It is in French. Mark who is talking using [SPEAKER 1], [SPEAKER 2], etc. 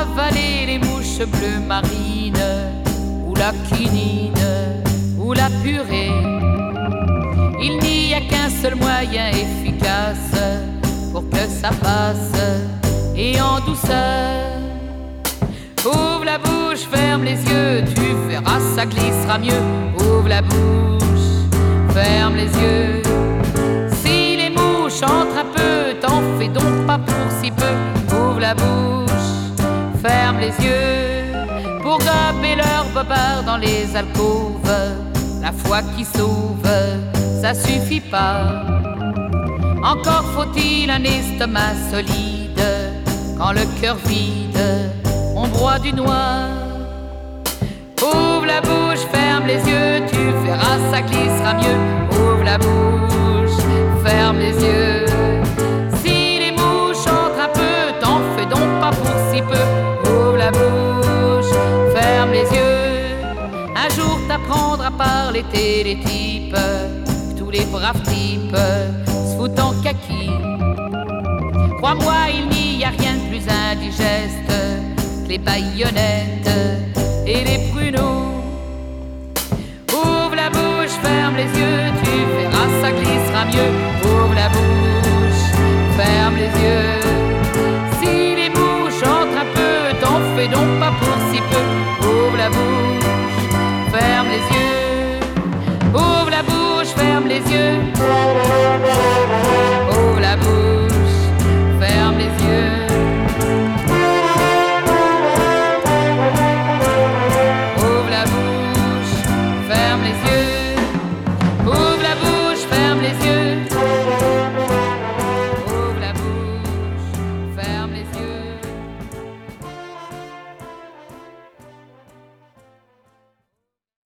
[SPEAKER 1] avaler les mouches bleues marines, ou la quinine, ou la purée. Il n'y a qu'un seul moyen efficace pour que ça passe, et en douceur. Ouvre la bouche, ferme les yeux, tu verras, ça glissera mieux. Ouvre la bouche, ferme les yeux. Si les mouches entrent un peu, t'en fais donc pas pour si peu. Ouvre la bouche, ferme les yeux, pour gober leur bobard dans les alcôves. La foi qui sauve, ça suffit pas. Encore faut-il un estomac solide, quand le cœur vide, on broie du noir. Ouvre la bouche, ferme les yeux, tu verras, ça glissera mieux. Ouvre la bouche, ferme les yeux. Si les mouches entrent un peu, t'en fais donc pas pour si peu. Ouvre la bouche, ferme les yeux. Un jour t'apprendras à parler télétype, tous les braves types se foutent en kaki. Crois-moi, il n'y a rien de plus indigeste que les baïonnettes et les pruneaux. Ouvre la bouche, ferme les yeux,